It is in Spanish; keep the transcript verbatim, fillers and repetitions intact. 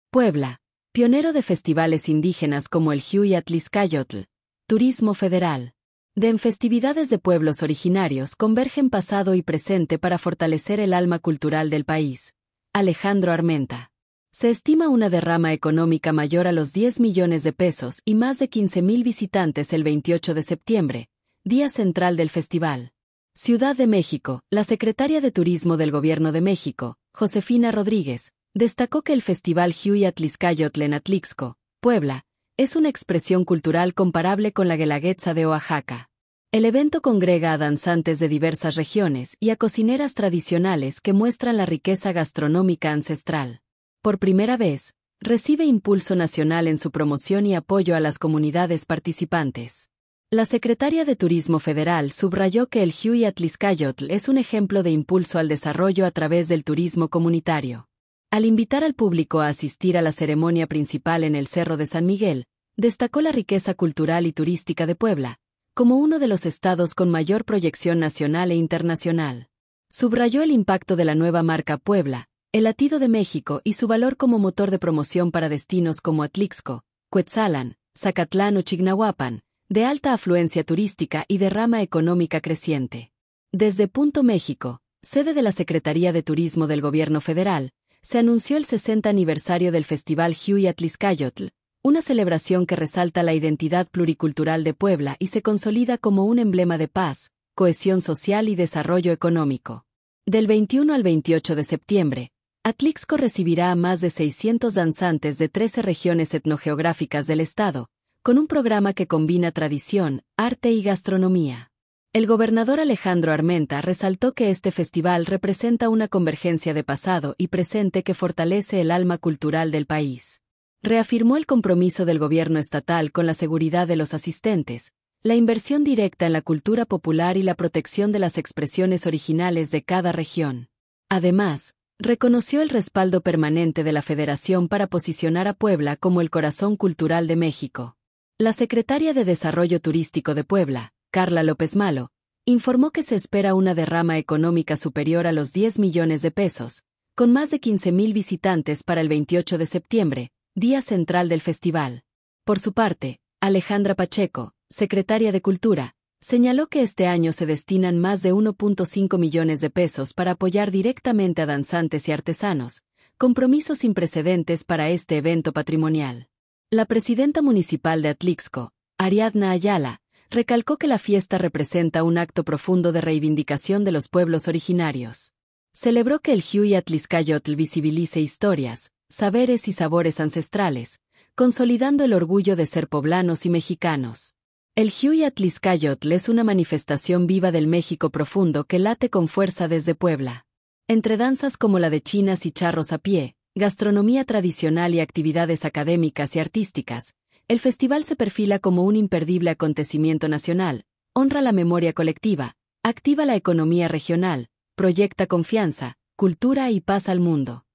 Puebla, pionero de festivales indígenas como el Hueyatliskayotl. Turismo federal. De en festividades de pueblos originarios convergen pasado y presente para fortalecer el alma cultural del país. Alejandro Armenta. Se estima una derrama económica mayor a los diez millones de pesos y más de quince mil visitantes el veintiocho de septiembre, día central del festival. Ciudad de México, la secretaria de Turismo del Gobierno de México, Josefina Rodríguez, destacó que el Festival Hueyatliskayotl en Atlixco, Puebla, es una expresión cultural comparable con la Guelaguetza de Oaxaca. El evento congrega a danzantes de diversas regiones y a cocineras tradicionales que muestran la riqueza gastronómica ancestral. Por primera vez, recibe impulso nacional en su promoción y apoyo a las comunidades participantes. La secretaria de Turismo Federal subrayó que el Hueyatliskayotl es un ejemplo de impulso al desarrollo a través del turismo comunitario. Al invitar al público a asistir a la ceremonia principal en el Cerro de San Miguel, destacó la riqueza cultural y turística de Puebla, como uno de los estados con mayor proyección nacional e internacional. Subrayó el impacto de la nueva marca Puebla, el latido de México y su valor como motor de promoción para destinos como Atlixco, Cuetzalan, Zacatlán o Chignahuapan, de alta afluencia turística y de rama económica creciente. Desde Punto México, sede de la Secretaría de Turismo del Gobierno Federal, se anunció el sesenta aniversario del Festival Hueyatliskayotl, una celebración que resalta la identidad pluricultural de Puebla y se consolida como un emblema de paz, cohesión social y desarrollo económico. Del veintiuno al veintiocho de septiembre, Atlixco recibirá a más de seiscientos danzantes de trece regiones etnogeográficas del estado, con un programa que combina tradición, arte y gastronomía. El gobernador Alejandro Armenta resaltó que este festival representa una convergencia de pasado y presente que fortalece el alma cultural del país. Reafirmó el compromiso del gobierno estatal con la seguridad de los asistentes, la inversión directa en la cultura popular y la protección de las expresiones originales de cada región. Además, reconoció el respaldo permanente de la Federación para posicionar a Puebla como el corazón cultural de México. La secretaria de Desarrollo Turístico de Puebla, Carla López Malo, informó que se espera una derrama económica superior a los diez millones de pesos, con más de quince mil visitantes para el veintiocho de septiembre, día central del festival. Por su parte, Alejandra Pacheco, secretaria de Cultura, señaló que este año se destinan más de uno punto cinco millones de pesos para apoyar directamente a danzantes y artesanos, compromiso sin precedentes para este evento patrimonial. La presidenta municipal de Atlixco, Ariadna Ayala, recalcó que la fiesta representa un acto profundo de reivindicación de los pueblos originarios. Celebró que el Hueyatliskayotl visibilice historias, saberes y sabores ancestrales, consolidando el orgullo de ser poblanos y mexicanos. El Hueyatliskayotl es una manifestación viva del México profundo que late con fuerza desde Puebla. Entre danzas como la de chinas y charros a pie, gastronomía tradicional y actividades académicas y artísticas, el festival se perfila como un imperdible acontecimiento nacional, honra la memoria colectiva, activa la economía regional, proyecta confianza, cultura y paz al mundo.